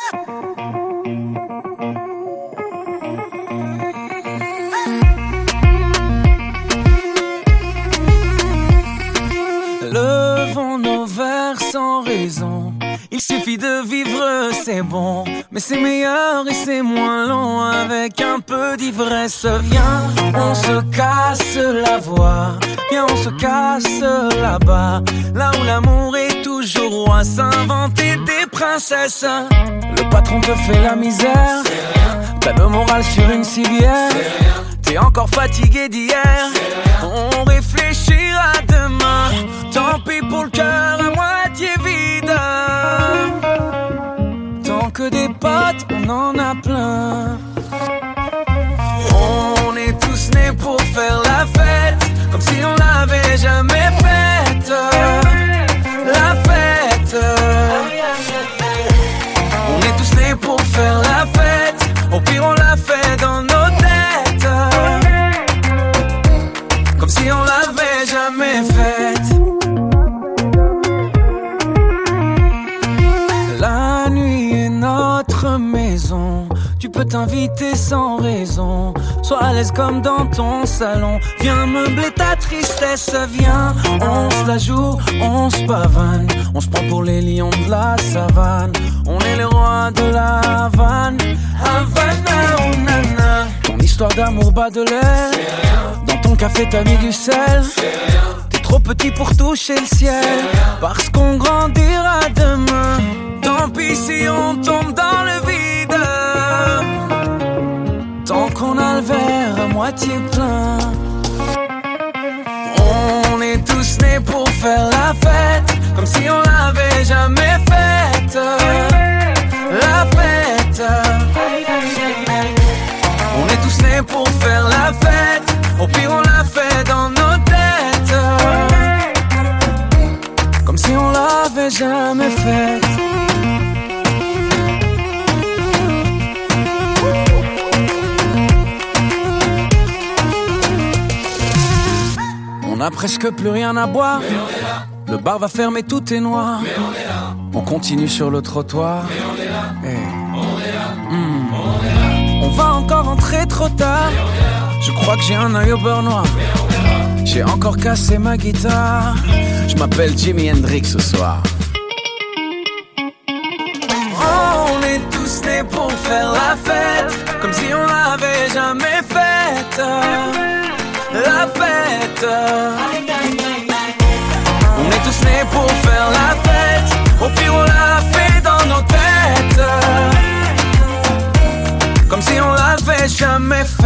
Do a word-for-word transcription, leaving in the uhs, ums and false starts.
Levons nos verres sans raison. Il suffit de vivre, c'est bon. Mais c'est meilleur et c'est moins long avec un peu d'ivresse. Viens, on se casse la voix. Viens, on se casse là-bas. Là où l'amour est toujours roi. S'inventer des princesses. Le patron te fait la misère. T'as le moral sur une civière. T'es encore fatigué d'hier. On réfléchira demain. Tant pis pour le cœur à moitié vide. Tant que des potes, on en a plein. On est tous nés pour faire la fête, comme si on l'avait jamais faite. La fête. On est tous nés pour faire la fête. Au pire on l'a fait dans nos têtes, comme si on l'avait jamais faite. La nuit est notre maison. Tu peux t'inviter sans raison. Sois à l'aise comme dans ton salon. Viens meubler ta tristesse. Viens, on se la joue, on se pavane. On se prend pour les lions de la savane. On est les rois de la Havane. Havana, oh nana. Ton histoire d'amour bat de l'air. Dans ton café t'as mis du sel. T'es trop petit pour toucher le ciel. Parce qu'on grandira demain. Tant pis si on tombe dans le vide. Tant qu'on a le verre à moitié plein. On est tous nés pour faire la fête, comme si on l'avait jamais faite. La fête. On est tous nés pour faire la fête. Au pire on l'a fait dans nos têtes, comme si on l'avait jamais faite. On a presque plus rien à boire. Le bar va fermer, tout est noir. On, on continue sur le trottoir. On, est là. Hey. On, est là. Mmh. On, est là. On va encore rentrer trop tard. Je crois que j'ai un œil au beurre noir. J'ai encore cassé ma guitare. Je m'appelle Jimi Hendrix ce soir. Oh, on est tous nés pour faire la fête, comme si on l'avait jamais faite. La fête. On est tous nés pour faire la fête. Au pire on l'a fait dans nos têtes, comme si on l'avait jamais fait.